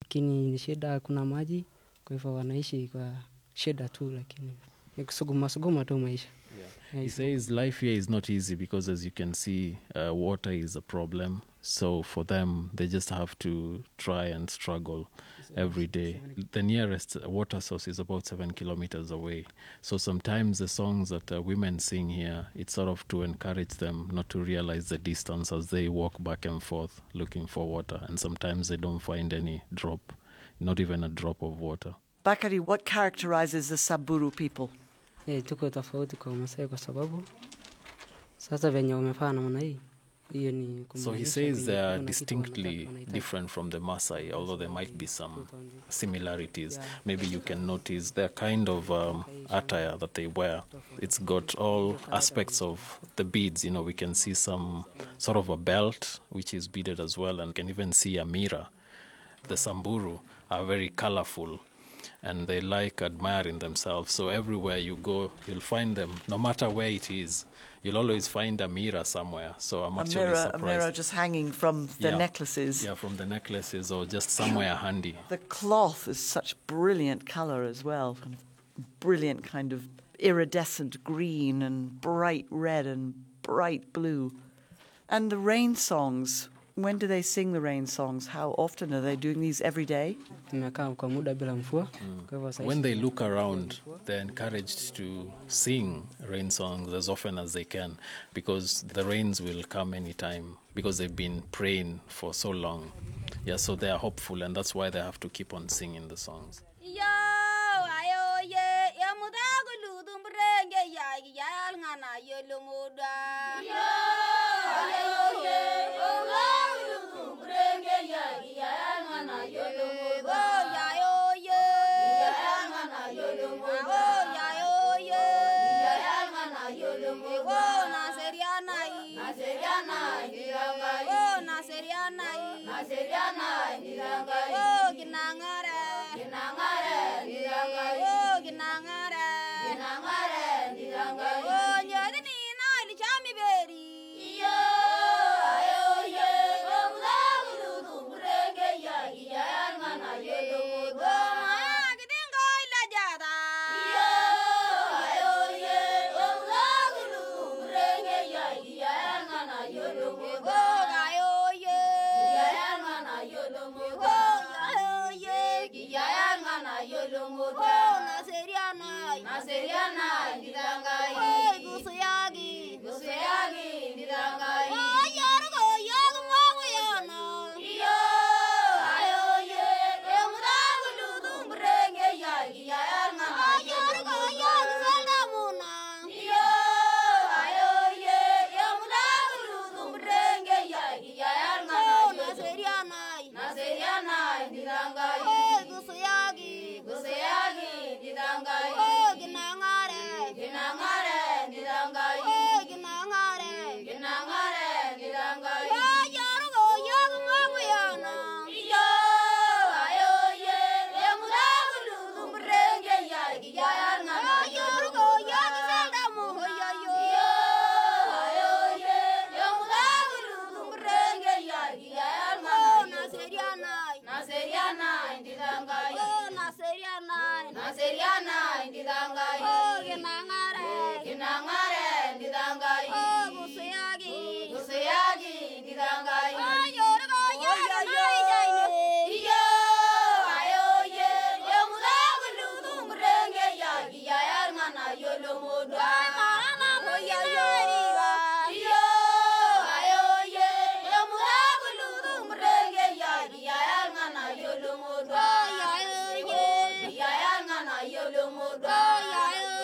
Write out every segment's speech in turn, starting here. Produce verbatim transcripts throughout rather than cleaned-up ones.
lakini shida kuna maji, kwa hivyo wanaishi kwa shida tu, lakini kusuguma suguma tu maisha. Yeah. He says life here is not easy because, as you can see, uh, water is a problem. So for them, they just have to try and struggle every day. The nearest water source is about seven kilometers away. So sometimes the songs that uh, women sing here, it's sort of to encourage them not to realize the distance as they walk back and forth looking for water. And sometimes they don't find any drop, not even a drop of water. Bakari, what characterizes the Samburu people? Eh, tuko tofauti kwa Masai kwa sababu sasa venye wamefanya namna hii. So he says they are distinctly different from the Maasai, although there might be some similarities. Maybe you can notice their kind of um, attire that they wear. It's got all aspects of the beads. You know, we can see some sort of a belt, which is beaded as well, and can even see a mirror. The Samburu are very colorful, and they like admiring themselves. So everywhere you go, you'll find them, no matter where it is. You'll always find a mirror somewhere. So I'm a actually mirror, surprised. A mirror just hanging from the yeah. necklaces. Yeah, from the necklaces or just somewhere handy. The cloth is such brilliant colour as well. Kind of brilliant kind of iridescent green and bright red and bright blue. And the rain songs, when do they sing the rain songs? How often are they doing these every day? Mm. When they look around, they're encouraged to sing rain songs as often as they can, because the rains will come anytime, because they've been praying for so long. Yeah, so they are hopeful, and that's why they have to keep on singing the songs. Oh, yeah.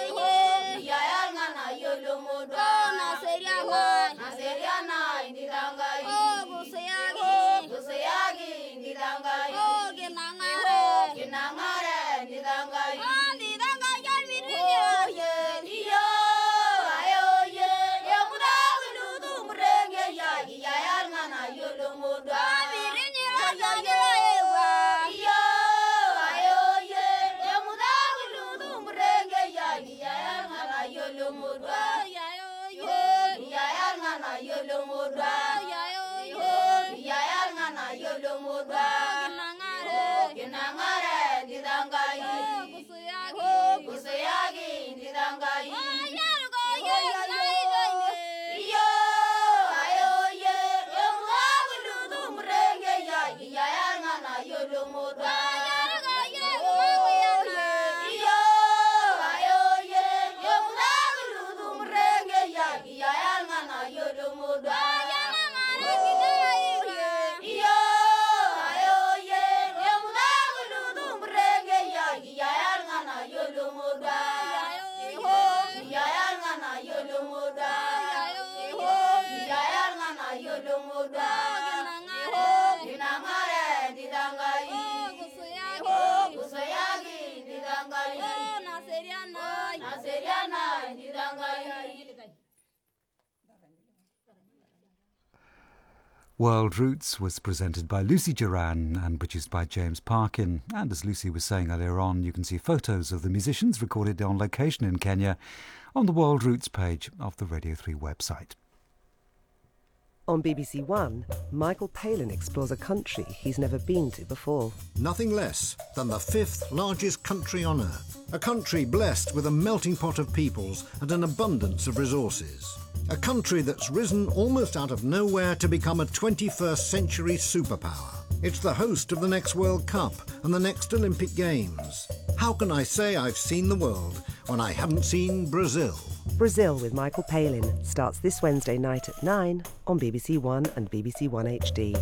World Roots was presented by Lucy Duran and produced by James Parkin. And as Lucy was saying earlier on, you can see photos of the musicians recorded on location in Kenya on the World Roots page of the Radio three website. On B B C One, Michael Palin explores a country he's never been to before. Nothing less than the fifth largest country on earth. A country blessed with a melting pot of peoples and an abundance of resources. A country that's risen almost out of nowhere to become a twenty-first century superpower. It's the host of the next World Cup and the next Olympic Games. How can I say I've seen the world when I haven't seen Brazil? Brazil with Michael Palin starts this Wednesday night at nine on B B C One and B B C One H D.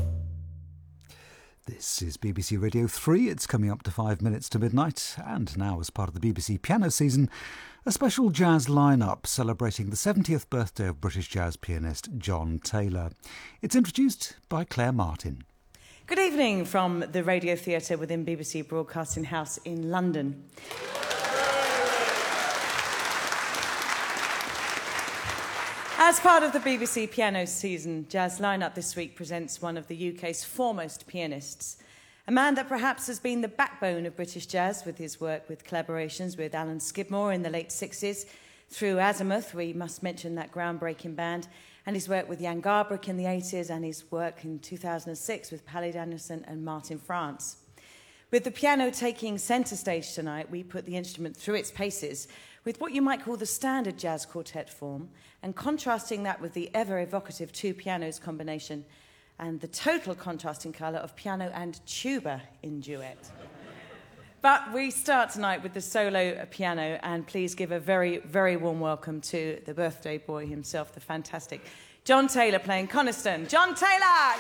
This is B B C Radio three. It's coming up to five minutes to midnight. And now, as part of the B B C piano season, a special jazz lineup celebrating the seventieth birthday of British jazz pianist John Taylor. It's introduced by Claire Martin. Good evening from the Radio Theatre within B B C Broadcasting House in London. As part of the B B C Piano Season, Jazz Lineup this week presents one of the U K's foremost pianists, a man that perhaps has been the backbone of British jazz with his work with collaborations with Alan Skidmore in the late sixties, through Azimuth, we must mention that groundbreaking band, and his work with Jan Garbarek in the eighties, and his work in two thousand six with Pally Danielson and Martin France. With the piano taking centre stage tonight, we put the instrument through its paces with what you might call the standard jazz quartet form, and contrasting that with the ever-evocative two pianos combination and the total contrasting colour of piano and tuba in duet. But we start tonight with the solo piano, and please give a very, very warm welcome to the birthday boy himself, the fantastic John Taylor playing Coniston. John Taylor!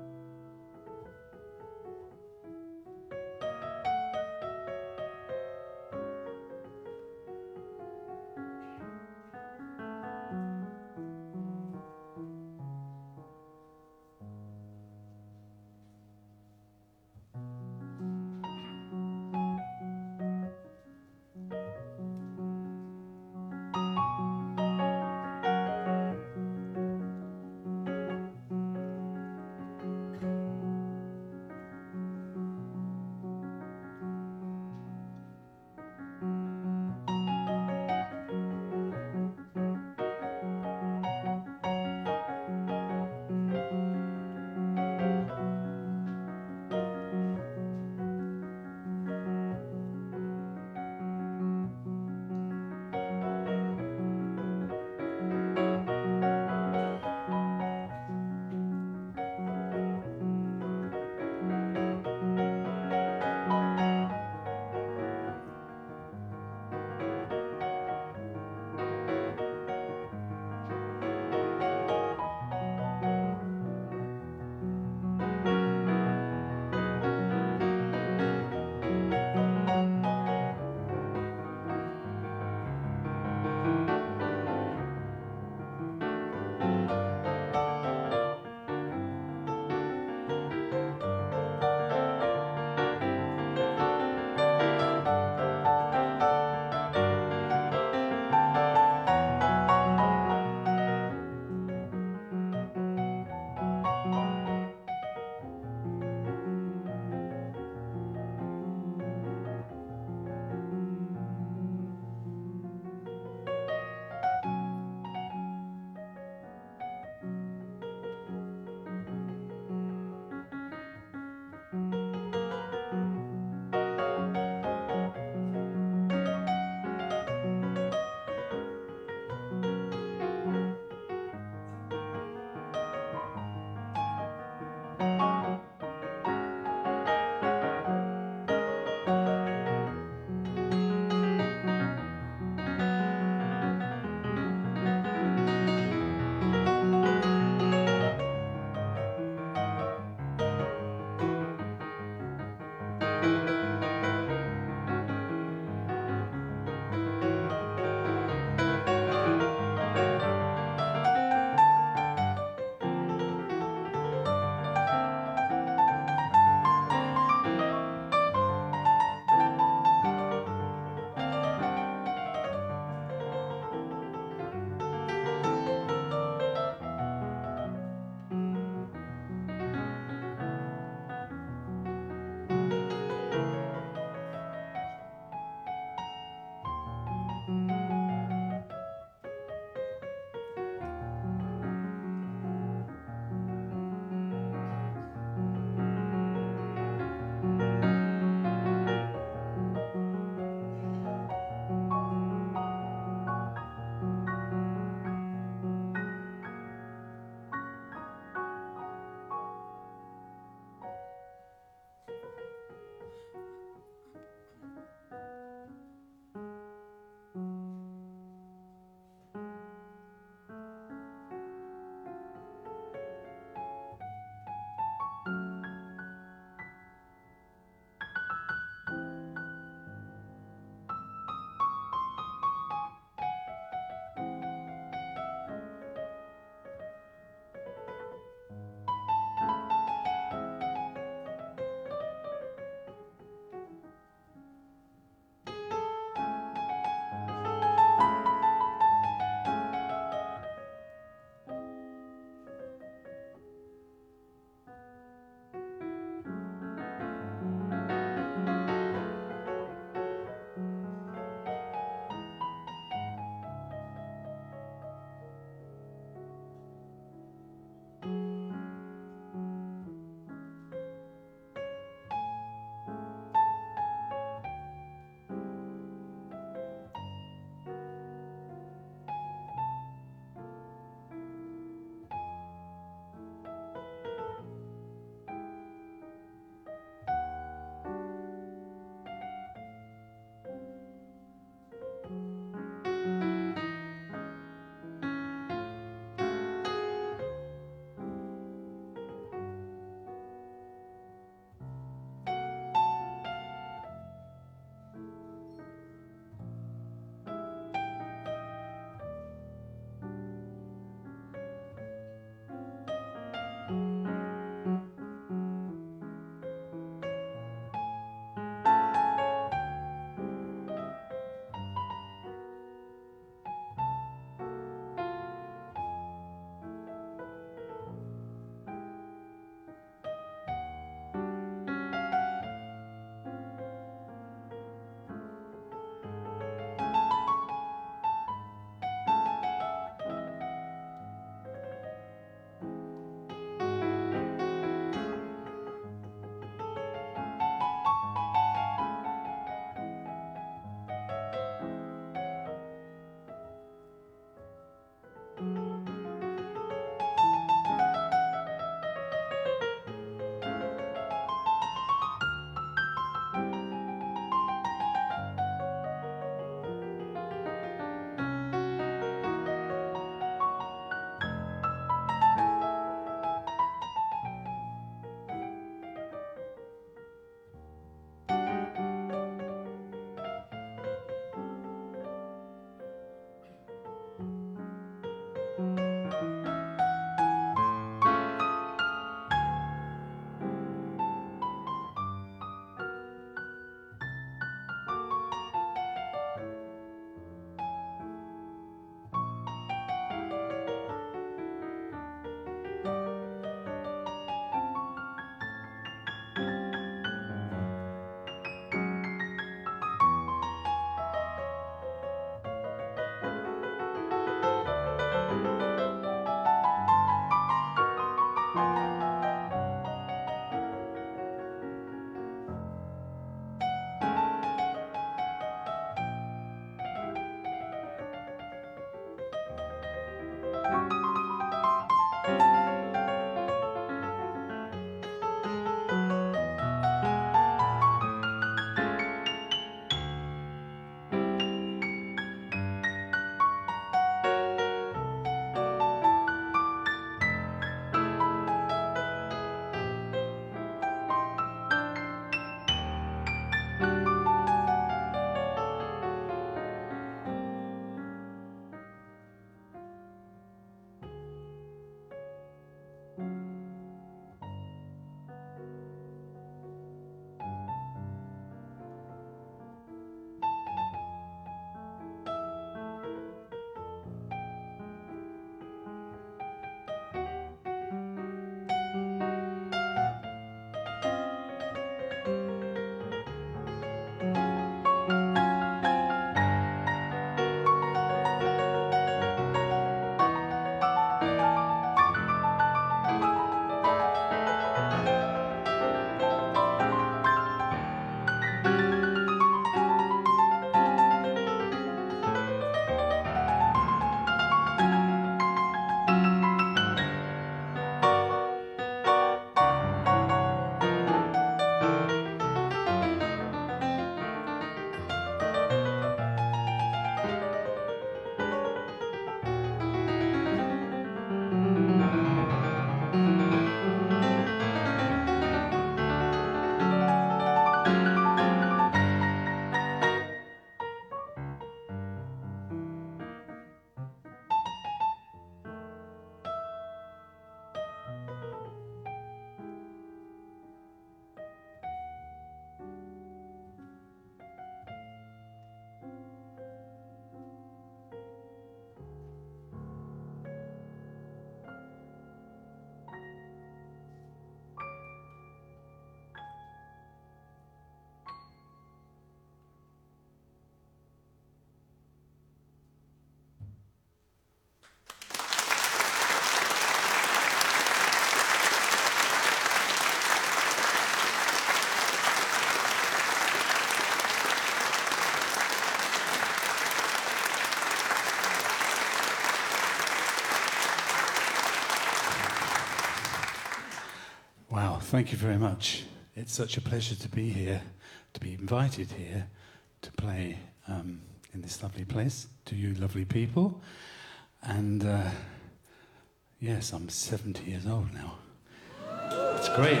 Wow, thank you very much. It's such a pleasure to be here, to be invited here to play um, in this lovely place, to you lovely people. And uh, yes, I'm seventy years old now. It's great.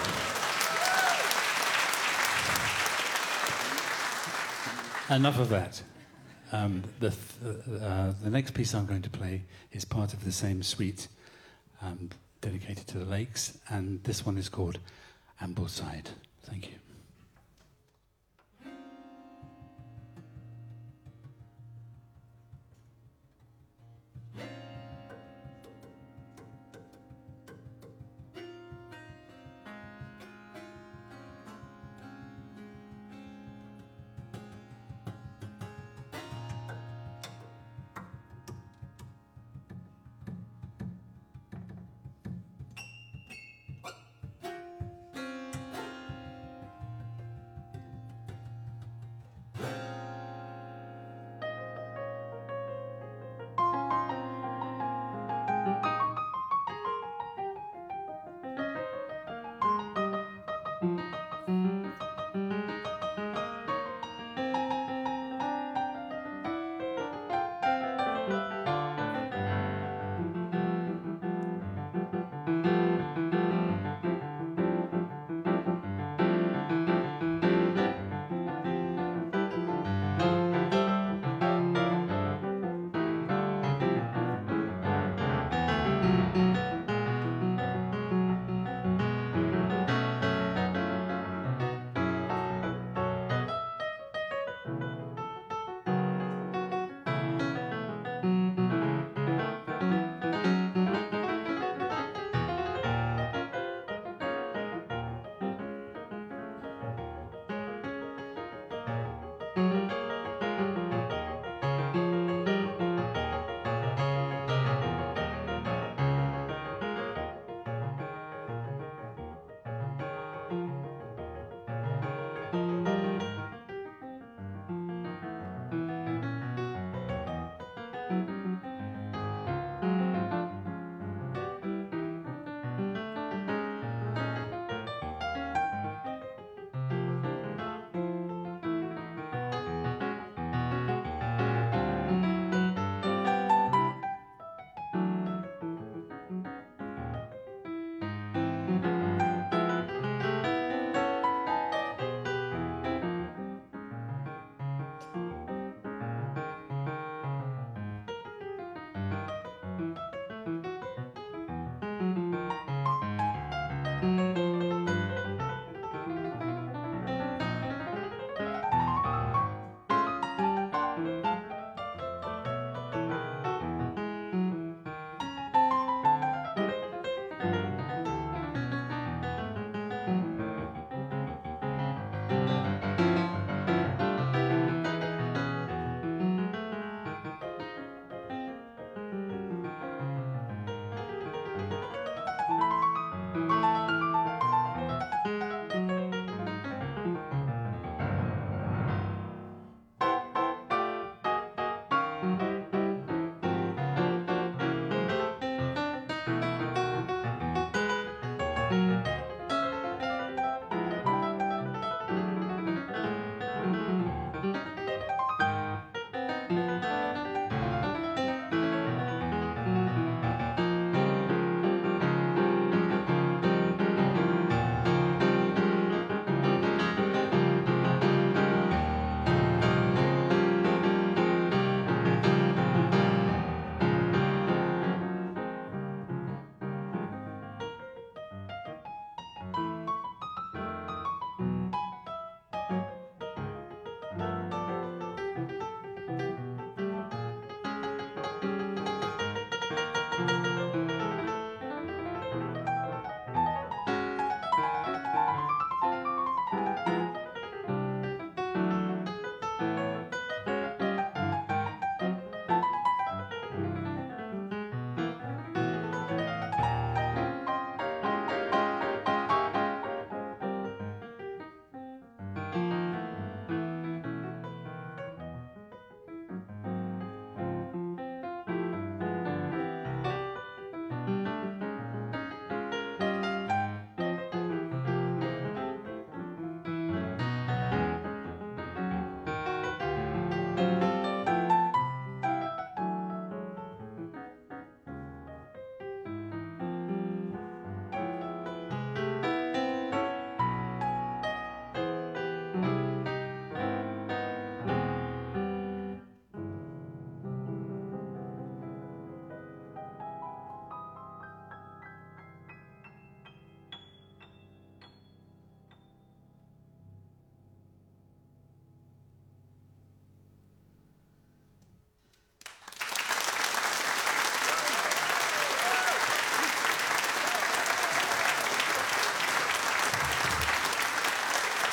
Enough of that. Um, the, th- uh, the next piece I'm going to play is part of the same suite um, dedicated to the lakes, and this one is called Ambleside. Thank you.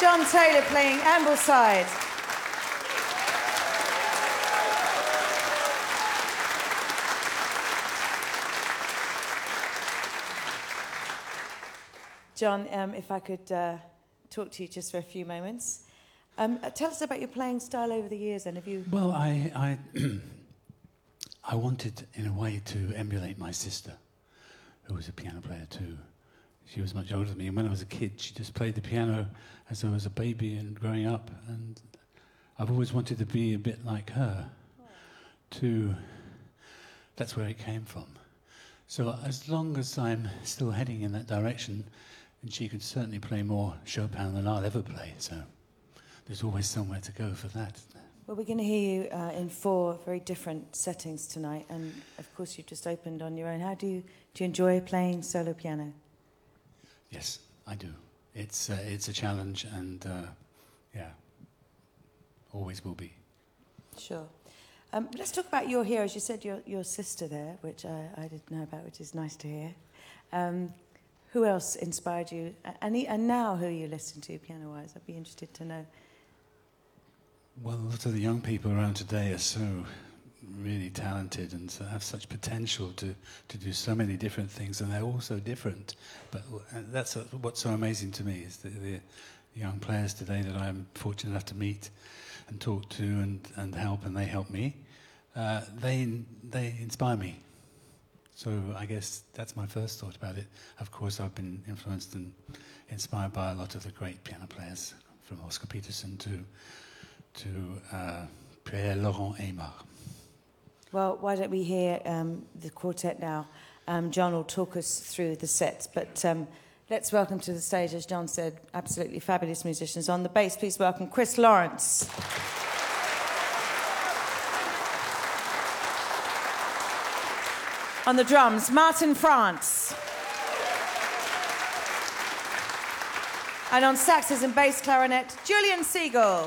John Taylor playing Ambleside. John, um, if I could uh, talk to you just for a few moments. Um, uh, tell us about your playing style over the years, and have you... Well, I, I, I wanted, in a way, to emulate my sister, who was a piano player too. She was much older than me, and when I was a kid, she just played the piano as I was a baby and growing up, and I've always wanted to be a bit like her. To, that's where it came from. So as long as I'm still heading in that direction, and she could certainly play more Chopin than I'll ever play, so there's always somewhere to go for that. Well, we're going to hear you uh, in four very different settings tonight, and of course you've just opened on your own. How do you, do you enjoy playing solo piano? Yes, I do. It's, uh, it's a challenge, and uh, yeah, always will be. Sure. Um, let's talk about your heroes. You said your, your sister there, which I, I didn't know about, which is nice to hear. Um, who else inspired you? And, and now who you listen to piano-wise? I'd be interested to know. Well, a lot of the young people around today are so really talented and so have such potential to, to do so many different things, and they're all so different. But that's what's so amazing to me, is the, the young players today that I'm fortunate enough to meet and talk to and, and help, and they help me. Uh, they they inspire me. So I guess that's my first thought about it. Of course, I've been influenced and inspired by a lot of the great piano players, from Oscar Peterson to to uh, Pierre-Laurent Aimard. Well, why don't we hear um, the quartet now? Um, John will talk us through the sets, but um, let's welcome to the stage, as John said, absolutely fabulous musicians. On the bass, please welcome Chris Lawrence. On the drums, Martin France. And on saxes and bass clarinet, Julian Siegel.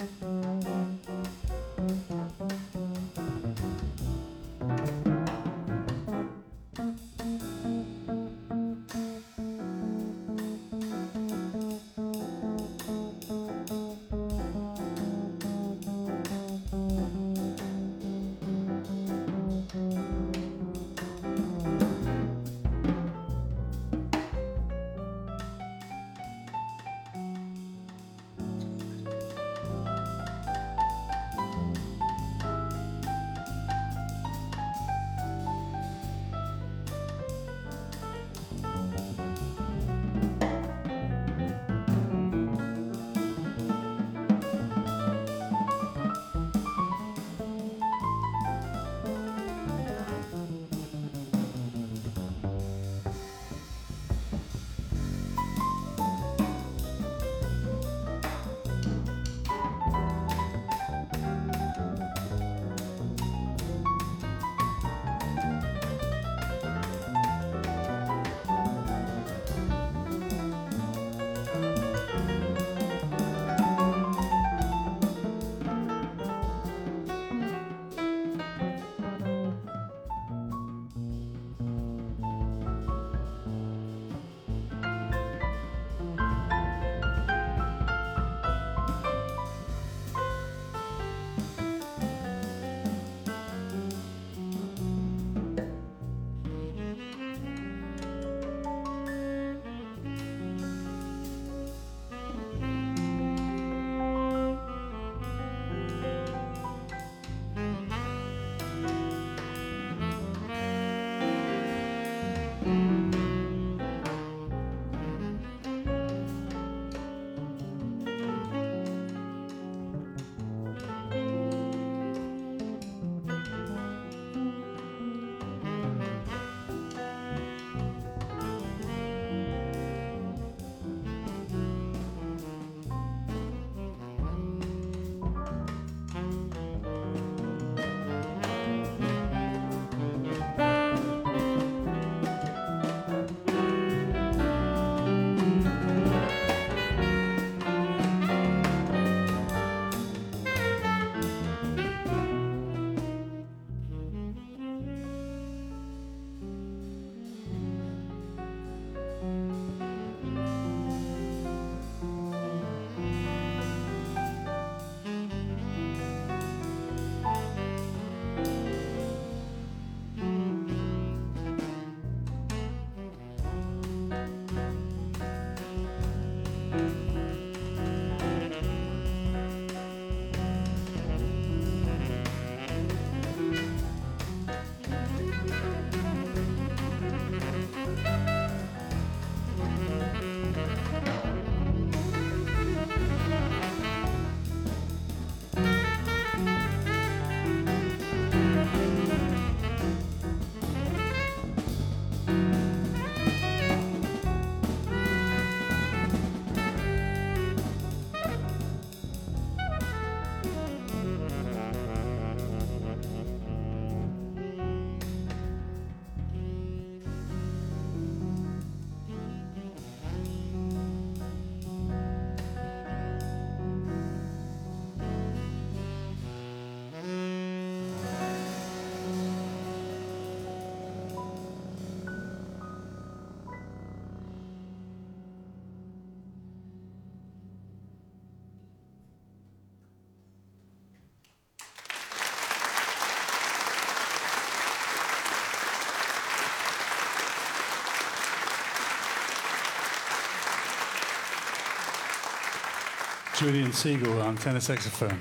Julian Siegel on tenor saxophone.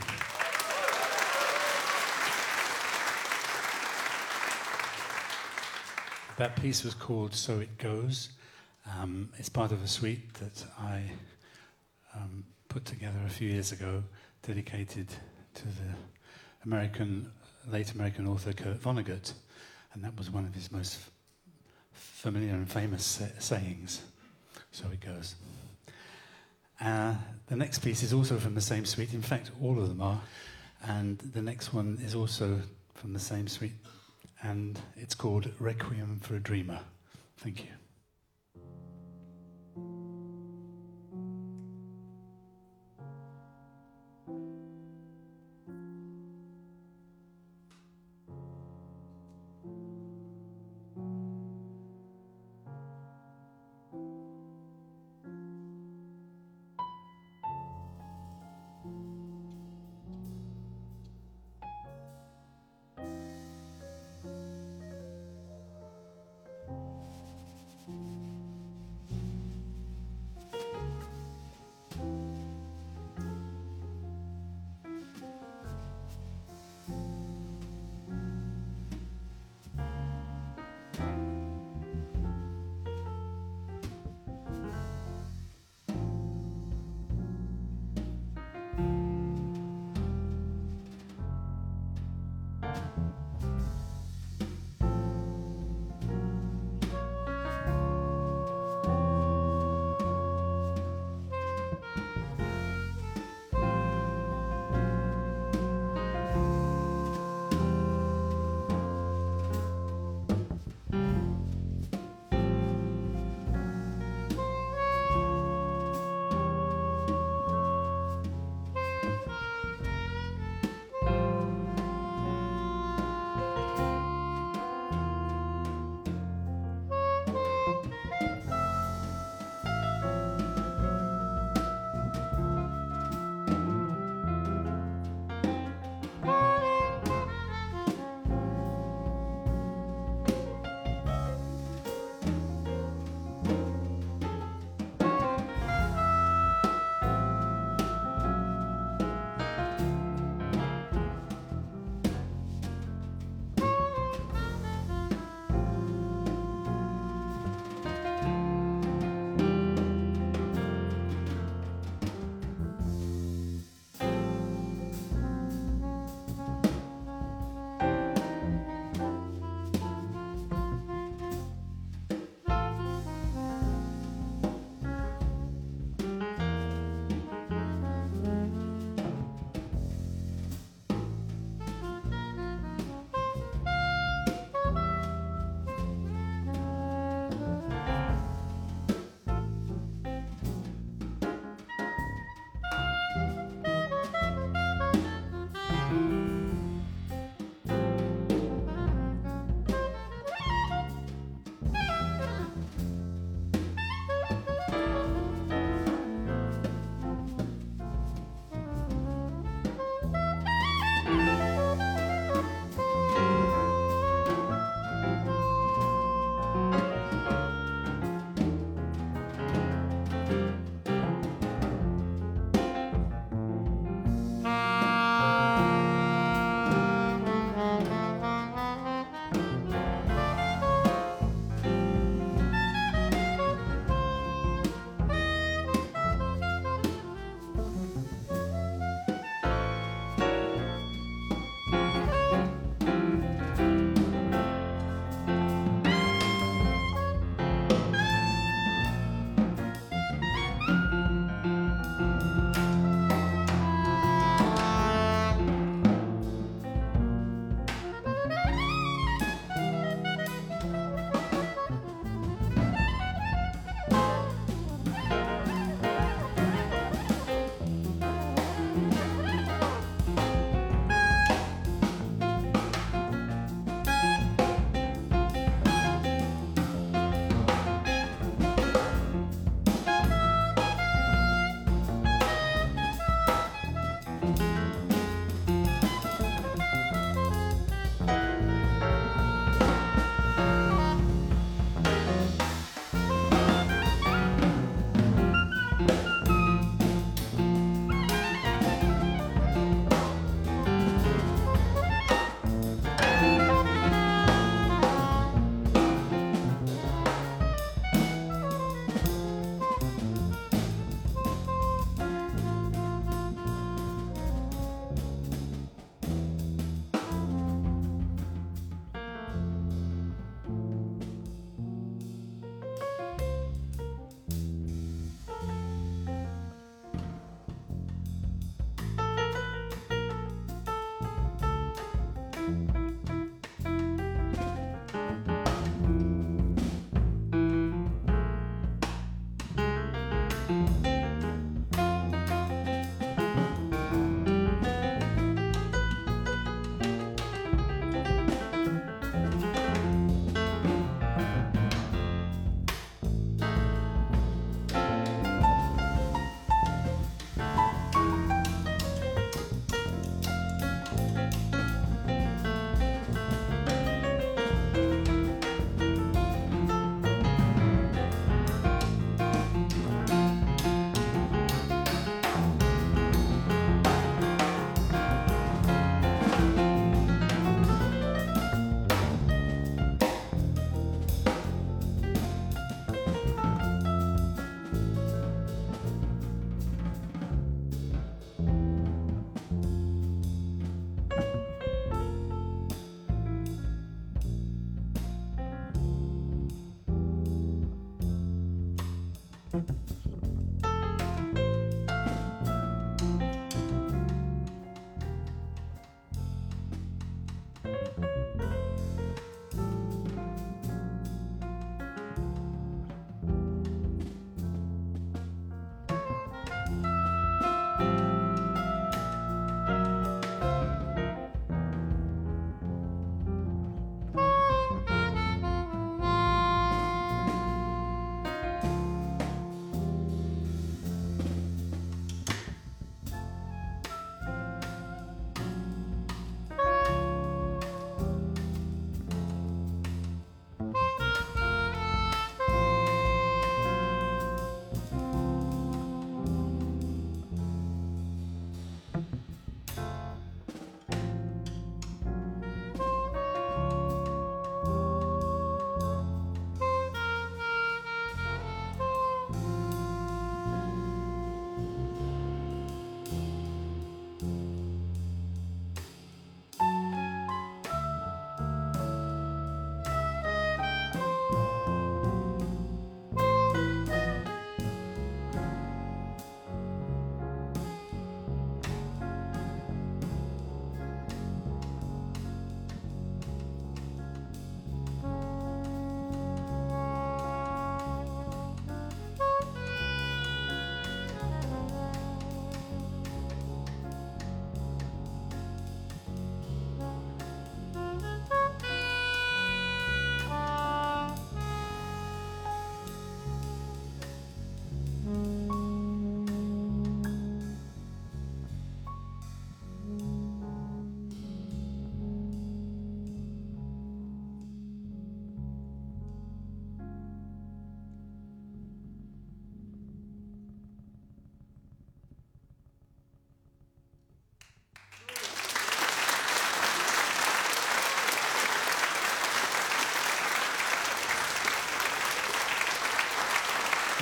That piece was called So It Goes. Um, it's part of a suite that I um, put together a few years ago, dedicated to the American, late American author Kurt Vonnegut, and that was one of his most f- familiar and famous say- sayings. So it goes. Uh, the next piece is also from the same suite. In fact, all of them are. And the next one is also from the same suite. And it's called Requiem for a Dreamer. Thank you.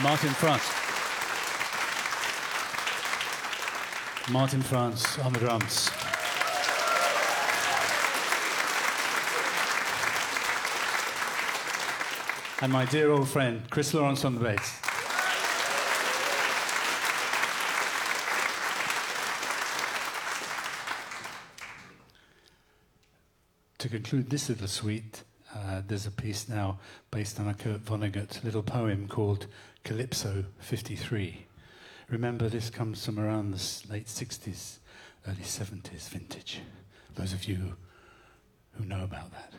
Martin France. Martin France on the drums. And my dear old friend, Chris Lawrence on the bass. To conclude this little suite, uh, there's a piece now based on a Kurt Vonnegut little poem called Calypso fifty-three. Remember, this comes from around the late sixties, early seventies vintage. Those of you who know about that.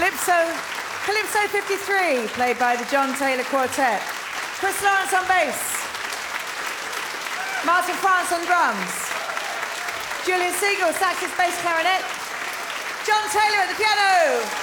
Calypso, Calypso fifty-three, played by the John Taylor Quartet. Chris Lawrence on bass. Martin France on drums. Julian Siegel, saxophone, bass, clarinet. John Taylor at the piano.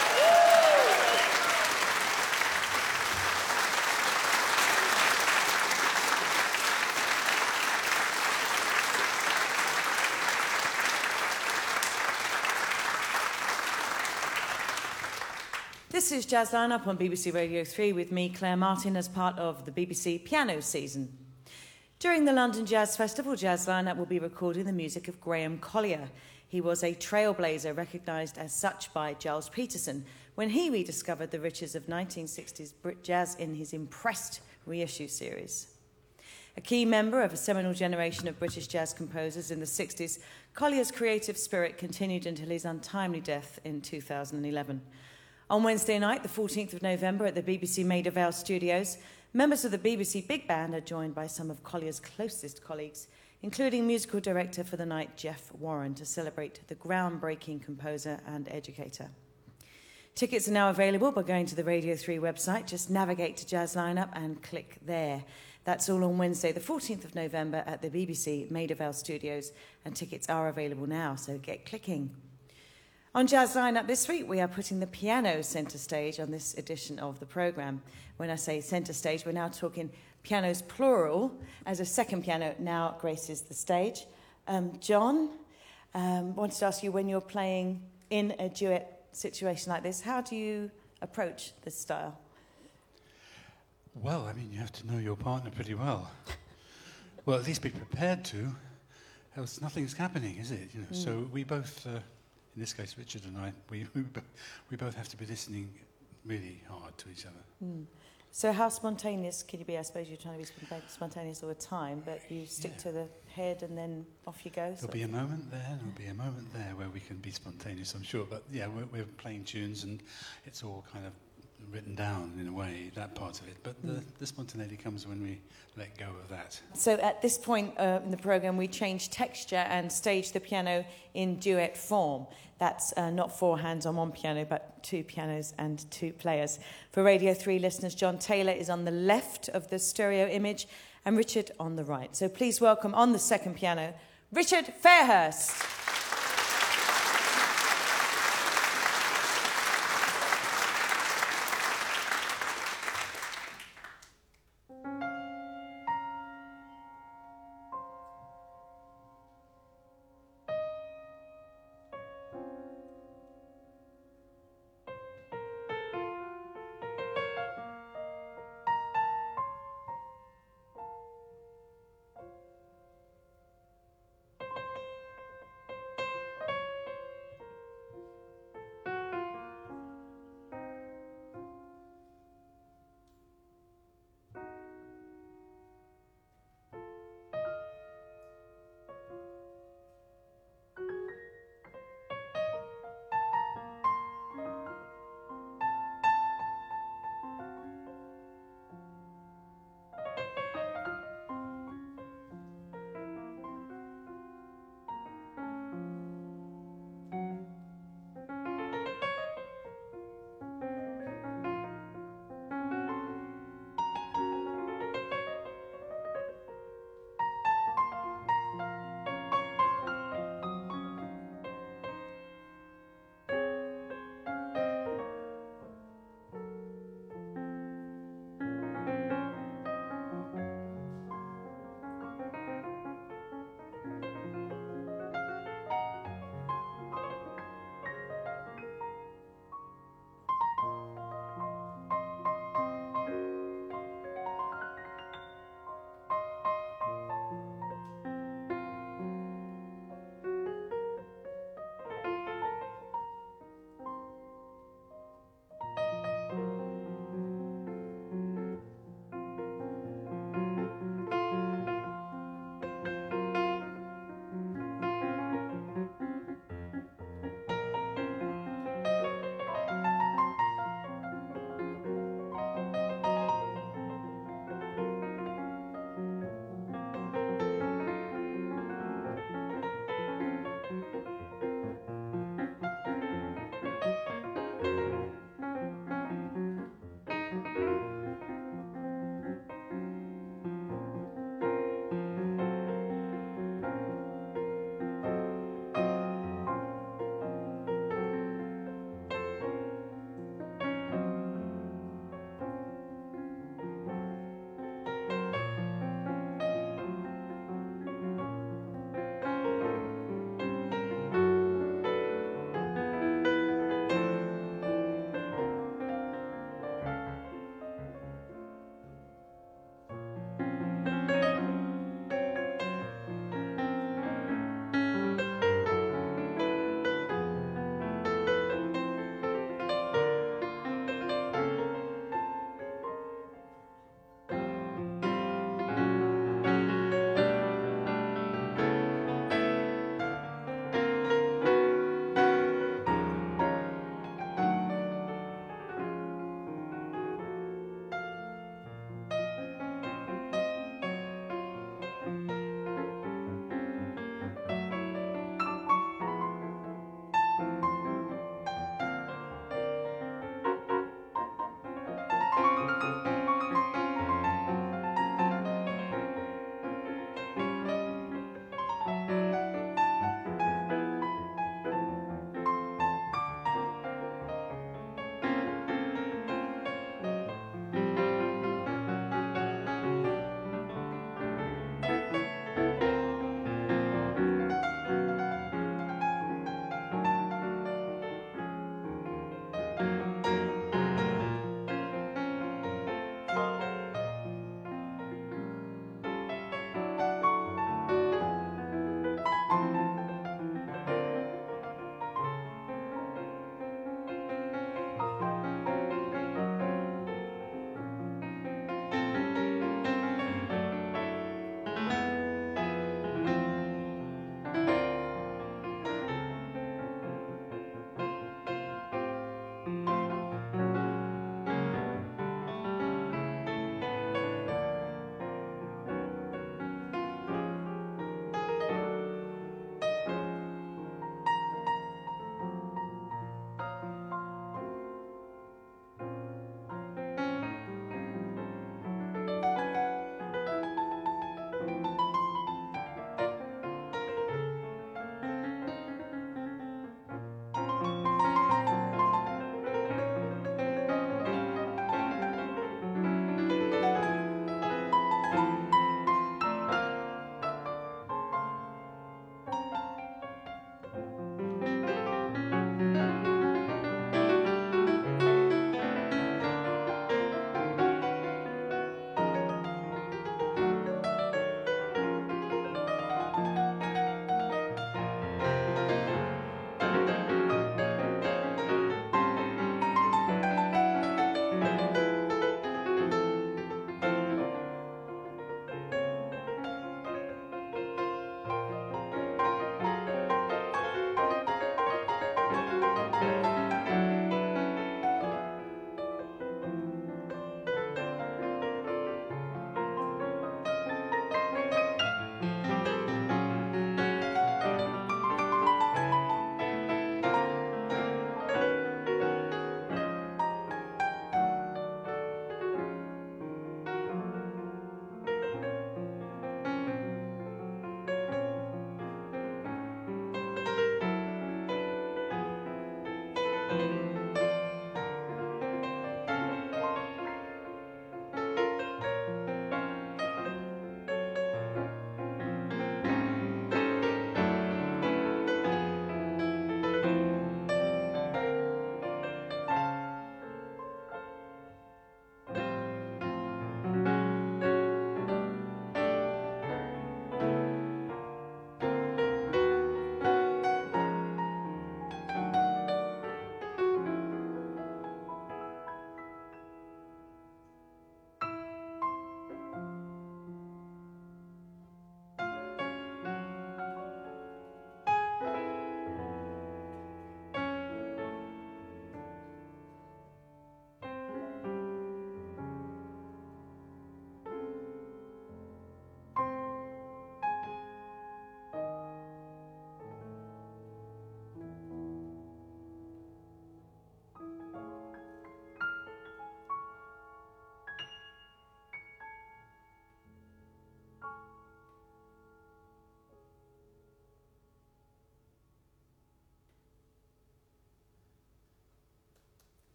This is Jazz Lineup on B B C Radio three with me, Claire Martin, as part of the B B C piano season. During the London Jazz Festival, Jazz Lineup will be recording the music of Graham Collier. He was a trailblazer, recognised as such by Giles Peterson, when he rediscovered the riches of nineteen sixties Brit jazz in his Impressed reissue series. A key member of a seminal generation of British jazz composers in the sixties, Collier's creative spirit continued until his untimely death in two thousand eleven. On Wednesday night, the fourteenth of November, at the B B C Maida Vale studios, members of the B B C Big Band are joined by some of Collier's closest colleagues, including musical director for the night, Jeff Warren, to celebrate the groundbreaking composer and educator. Tickets are now available by going to the Radio three website. Just navigate to Jazz Lineup and click there. That's all on Wednesday, the fourteenth of November, at the B B C Maida Vale studios, and tickets are available now, so get clicking. On Jazz Lineup this week, we are putting the piano centre stage on this edition of the programme. When I say centre stage, we're now talking pianos plural, as a second piano now graces the stage. Um, John, um, wanted to ask you, when you're playing in a duet situation like this, how do you approach this style? Well, I mean, you have to know your partner pretty well. Well, at least be prepared to, else nothing's happening, is it? You know, mm. So we both... Uh, In this case, Richard and I, we, we, we both have to be listening really hard to each other. Mm. So how spontaneous can you be? I suppose you're trying to be spontaneous all the time, but you stick yeah. to the head and then off you go? There'll be a moment there, and there'll be a moment there where we can be spontaneous, I'm sure. But yeah, we're, we're playing tunes and it's all kind of written down in a way, that part of it. But mm. the, the spontaneity comes when we let go of that. So at this point uh, in the programme, we change texture and stage the piano in duet form. That's uh, not four hands on one piano, but two pianos and two players. For Radio three listeners, John Taylor is on the left of the stereo image and Richard on the right. So please welcome on the second piano, Richard Fairhurst.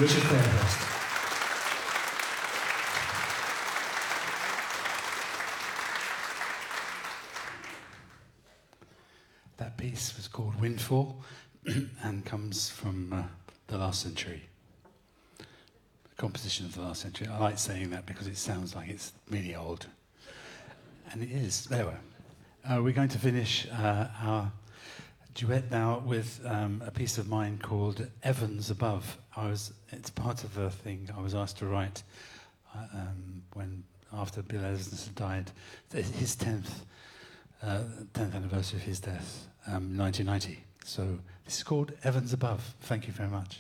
Richard Fairhurst. That piece was called Windfall and comes from uh, the last century. A composition of the last century. I like saying that because it sounds like it's really old. And it is. There we are. Uh, we're going to finish uh, our duet now with um, a piece of mine called Evans Above. I was, it's part of a thing I was asked to write uh, um, when, after Bill Evans had died, his tenth, uh, tenth anniversary of his death, um, nineteen ninety. So this is called Evans Above. Thank you very much.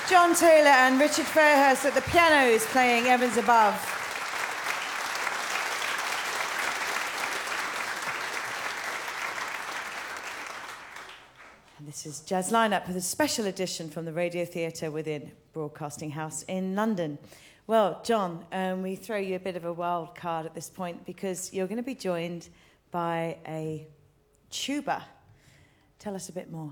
John Taylor and Richard Fairhurst at the pianos playing Heavens Above. And this is Jazz Lineup with a special edition from the Radio Theatre within Broadcasting House in London. Well, John, um, we throw you a bit of a wild card at this point because you're going to be joined by a tuba. Tell us a bit more.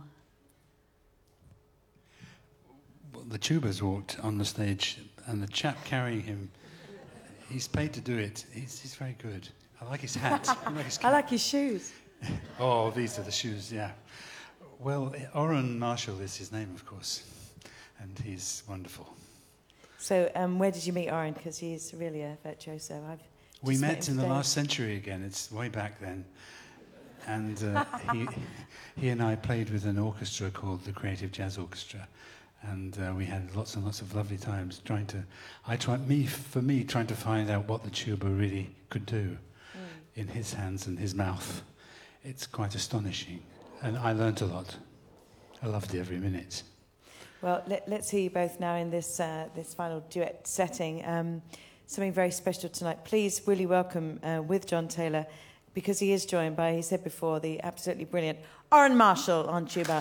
Well, the tuba's walked on the stage, and the chap carrying him, he's paid to do it. He's, he's very good. I like his hat. I like his I like his shoes. Oh, these are the shoes, yeah. Well, Oren Marshall is his name, of course, and he's wonderful. So um, where did you meet Oren? Because he's really a virtuoso. I've we met, met in today. the last century again. It's way back then. And uh, he, he and I played with an orchestra called the Creative Jazz Orchestra. And uh, we had lots and lots of lovely times trying to, I tried, me, for me, trying to find out what the tuba really could do mm. in his hands and his mouth. It's quite astonishing. And I learnt a lot. I loved every minute. Well, let, let's hear you both now in this uh, this final duet setting. Um, something very special tonight. Please really welcome uh, with John Taylor, because he is joined by, he said before, the absolutely brilliant Oren Marshall on tuba.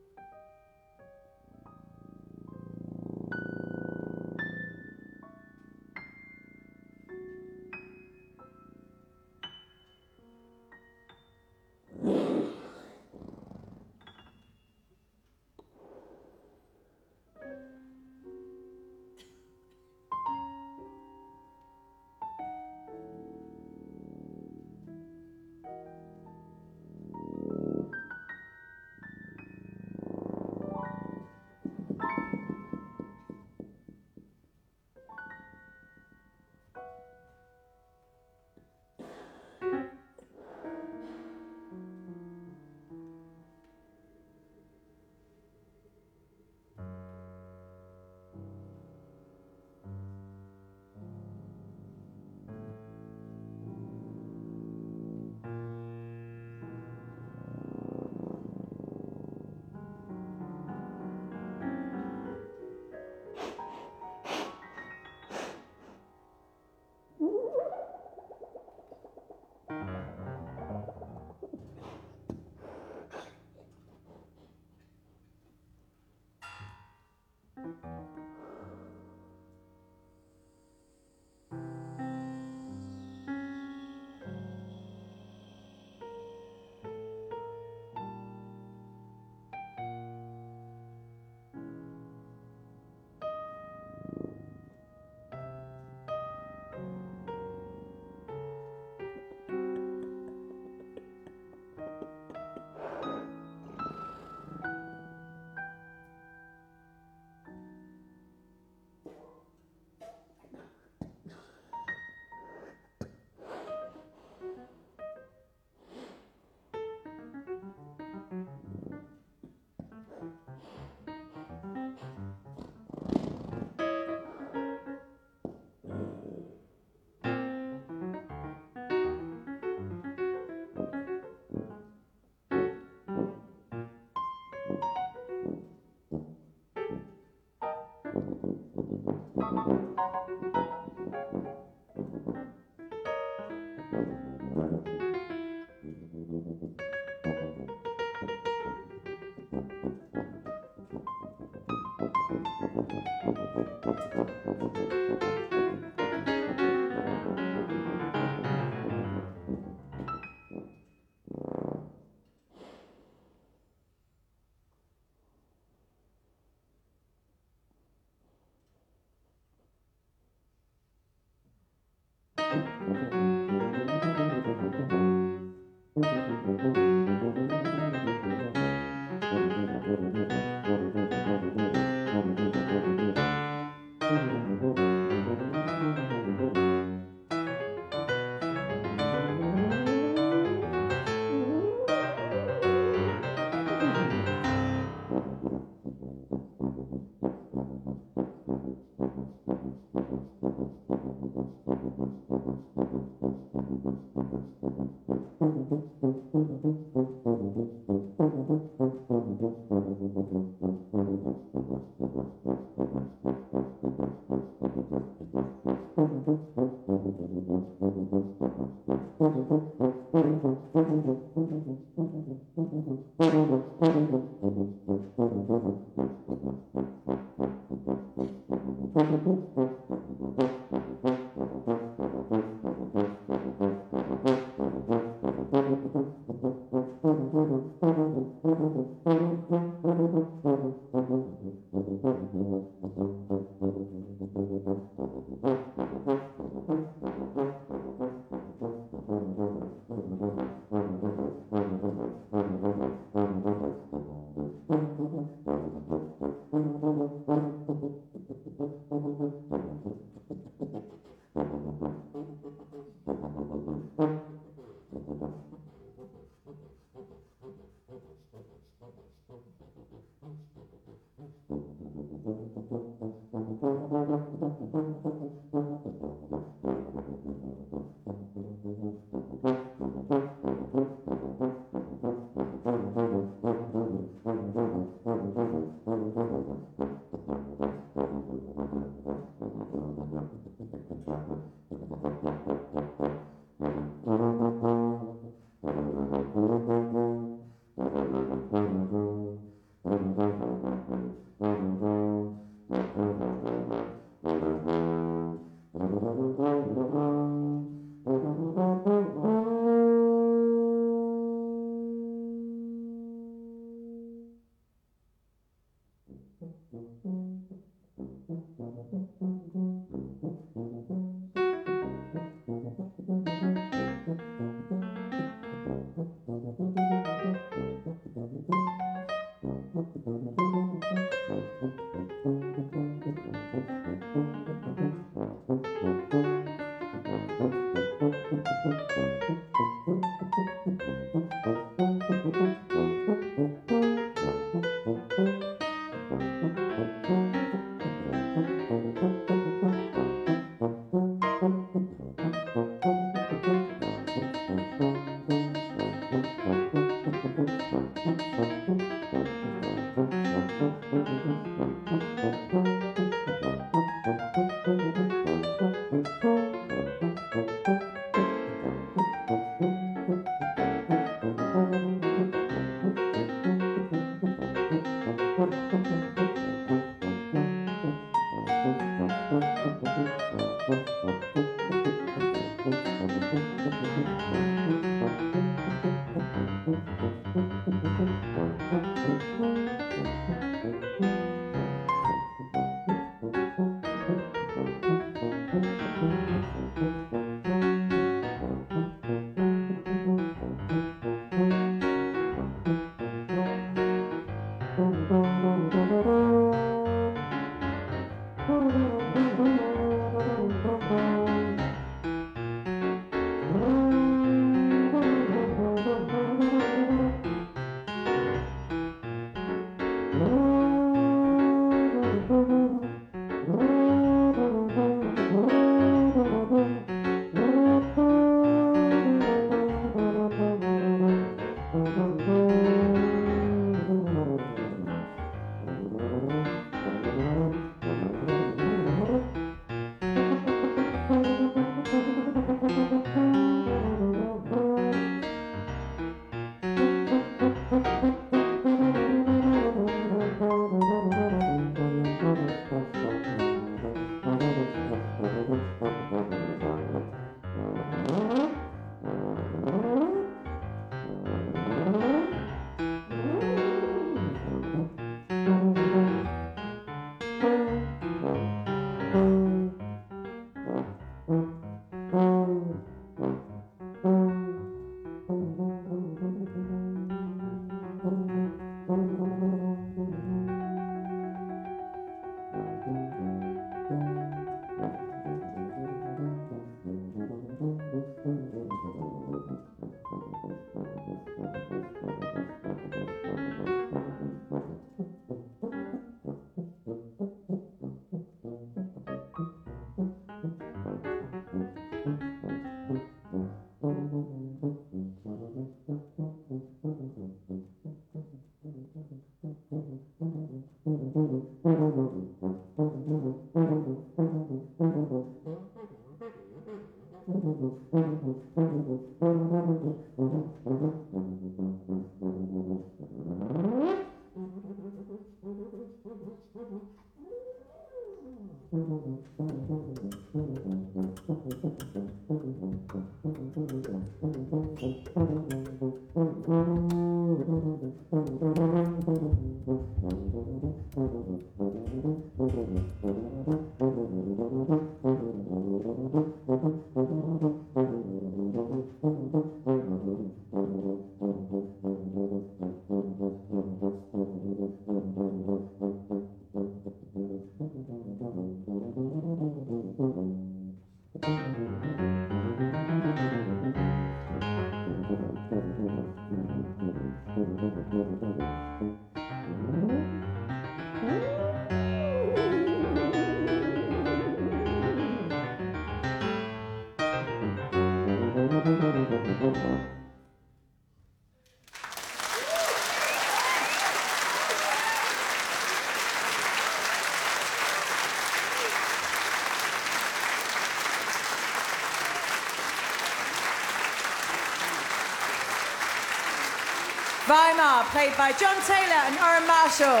Weimar, played by John Taylor and Oren Marshall.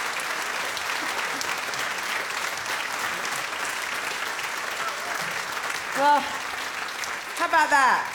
Well, how about that?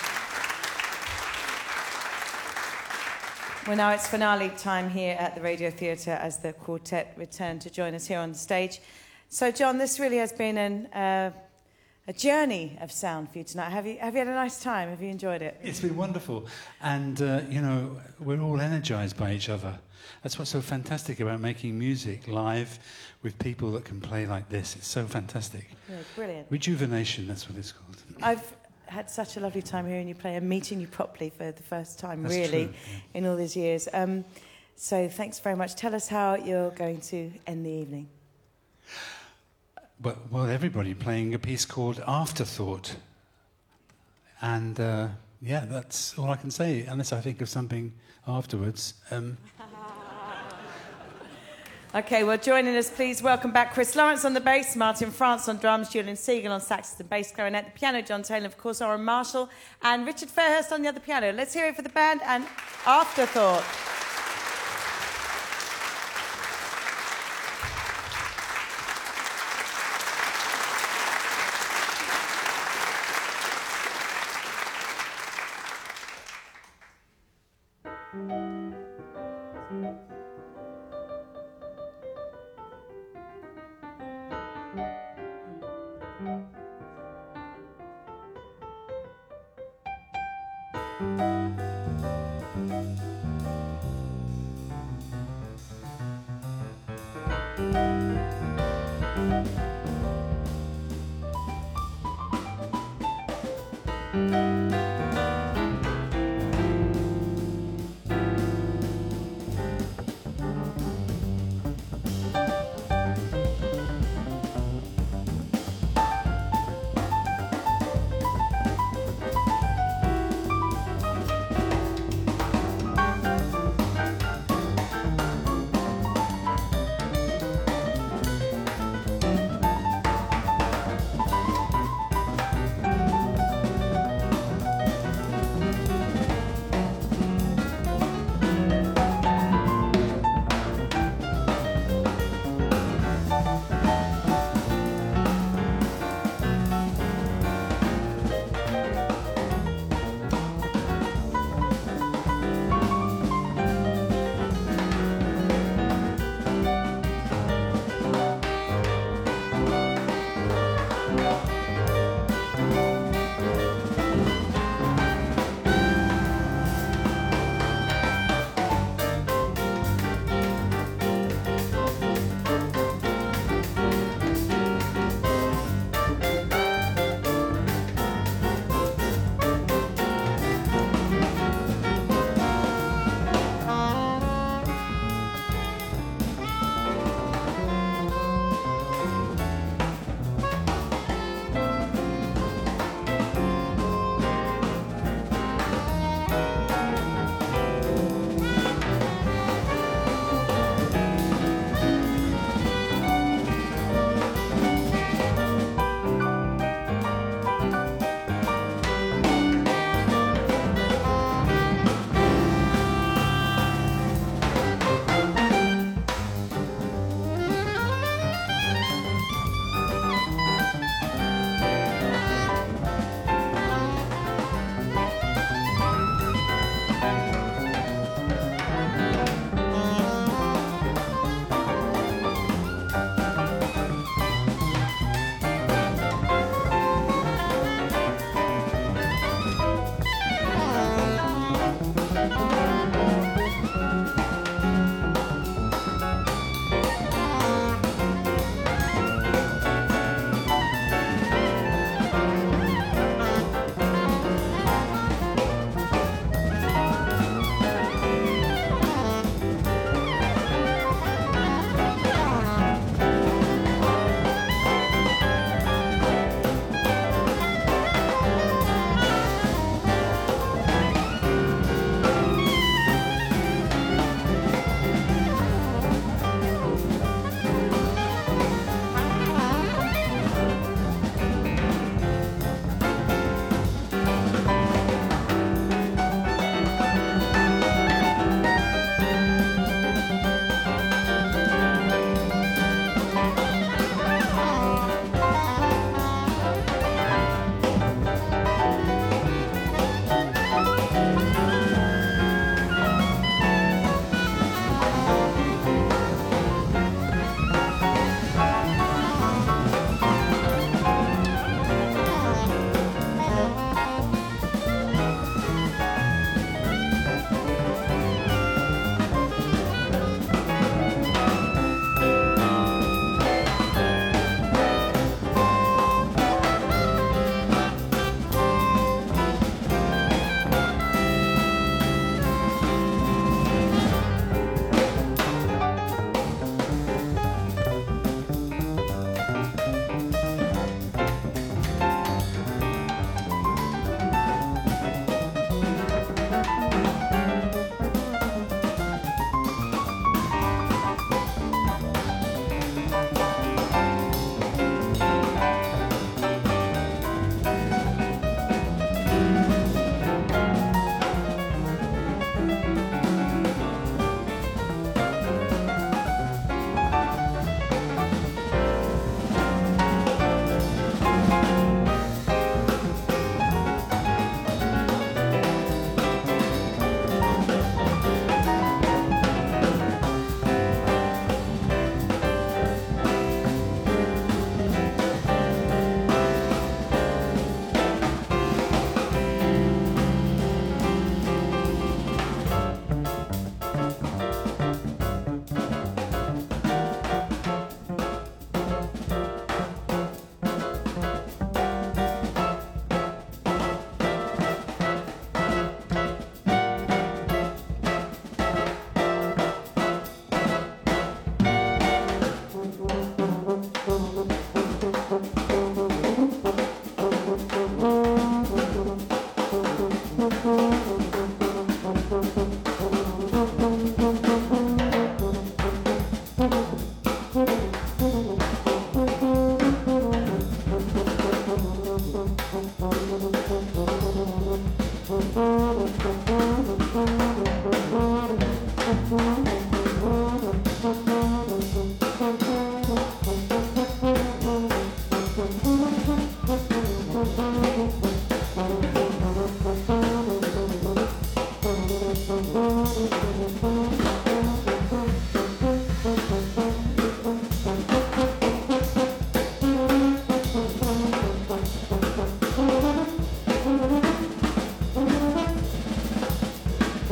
Well, now it's finale time here at the Radio Theatre as the quartet return to join us here on the stage. So, John, this really has been an, uh, a journey of sound for you tonight. Have you, have you had a nice time? Have you enjoyed it? It's been wonderful. And, uh, you know, we're all energised by each other. That's what's so fantastic about making music live with people that can play like this. It's so fantastic. Yeah, brilliant. Rejuvenation, that's what it's called. I've had such a lovely time hearing you play and meeting you properly for the first time, That's really, true, yeah. in all these years. Um, so thanks very much. Tell us how you're going to end the evening. Well, well everybody playing a piece called Afterthought. And, uh, yeah, that's all I can say, unless I think of something afterwards. Um, OK, well, joining us, please welcome back Chris Lawrence on the bass, Martin France on drums, Julian Siegel on saxophone and bass clarinet, the piano, John Taylor, of course, Oren Marshall, and Richard Fairhurst on the other piano. Let's hear it for the band and Afterthought.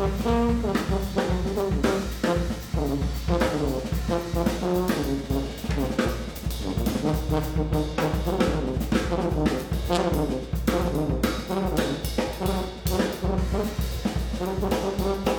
Thank you.